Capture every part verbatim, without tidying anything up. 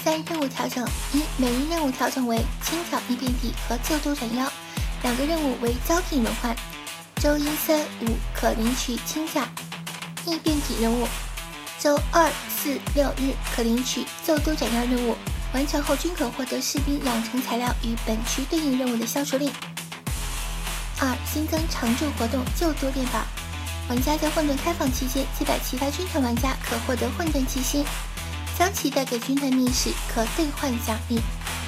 三、任务调整：一、每日任务调整为清剿异变体和救都斩妖，两个任务为交替轮换。周一、三、五可领取清剿异变体任务，周二、四、六日可领取救都斩妖任务。完成后均可获得士兵养成材料与本区对应任务的消除令。二、新增常驻活动救都猎宝，玩家在混沌开放期间击败其他军团玩家可获得混沌七星，将其带给军团密使可兑换奖励。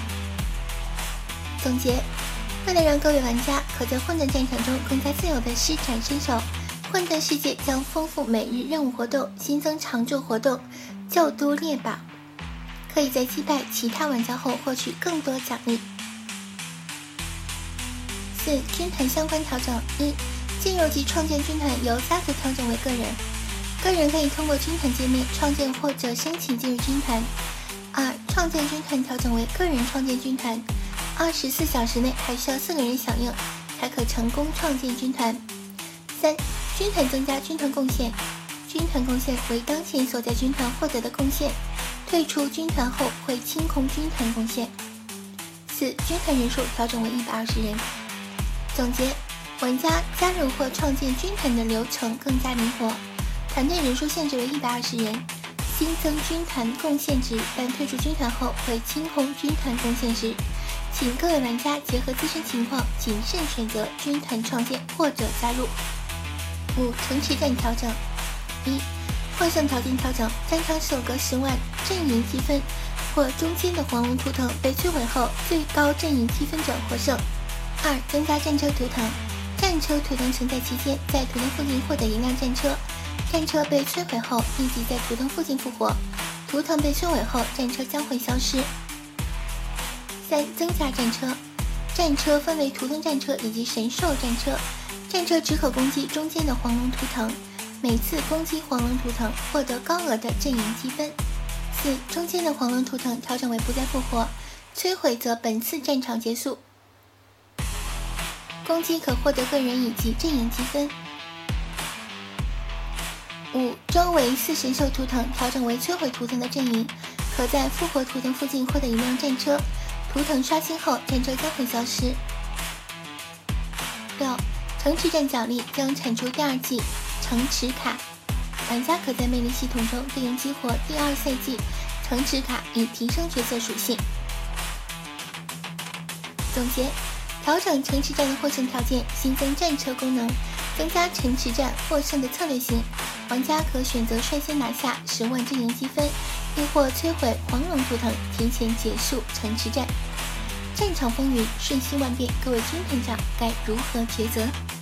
总结：为了让各位玩家可在混沌战场中更加自由地施展身手，混沌世界将丰富每日任务活动，新增常驻活动救都猎宝，可以在击败其他玩家后获取更多奖励。四、军团相关调整：一、进入及创建军团由家族调整为个人，个人可以通过军团界面创建或者申请进入军团。二、创建军团调整为个人创建军团，二十四小时内还需要四个人响应才可成功创建军团。三、军团增加军团贡献，军团贡献为当前所在军团获得的贡献，退出军团后会清空军团贡献。四、军团人数调整为一百二十人。总结：玩家加入或创建军团的流程更加灵活，团队人数限制为一百二十人，新增军团贡献值，但退出军团后会清空军团贡献值。请各位玩家结合自身情况谨慎选择军团创建或者加入。五、城池战调整：一、获胜条件调整，战场首个十万阵营积分或中间的黄龙图腾被摧毁后，最高阵营积分者获胜。二、增加战车图腾，战车图腾存在期间，在图腾附近获得一辆战车，战车被摧毁后立即在图腾附近复活，图腾被摧毁后战车将会消失。三、增加战车，战车分为图腾战车以及神兽战车，战车只可攻击中间的黄龙图腾，每次攻击黄龙图腾获得高额的阵营积分。四、中间的黄龙图腾调整为不再复活，摧毁则本次战场结束，攻击可获得个人以及阵营积分。五、周围四神兽图腾调整为摧毁图腾的阵营，可在复活图腾附近获得一辆战车，图腾刷新后战车将会消失。六、城池战奖励将产出第二季城池卡，玩家可在魅力系统中对应激活第二赛季城池卡，以提升角色属性。总结：调整城池战的获胜条件，新增战车功能，增加城池战获胜的策略性。玩家可选择率先拿下十万阵营积分，亦或摧毁黄龙图腾，提前结束城池战。战场风云瞬息万变，各位军团长该如何抉择？